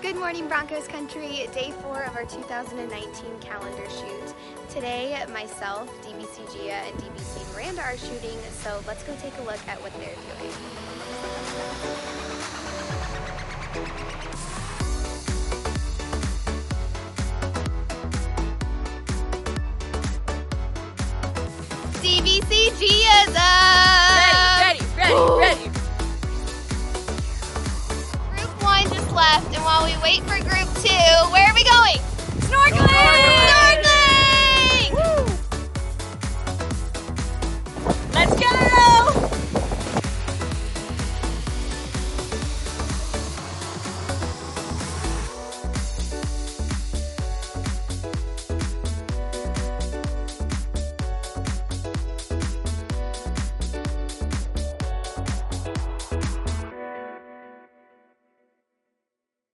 Good morning, Broncos country. Day 4 of our 2019 calendar shoot. Today, myself, DBC Gia, and DBC Miranda are shooting, so let's go take a look at what they're doing. DBC Gia's up! Ready. Group 1 just left, and while we wait for Group 2, where are we going? Snorkeling!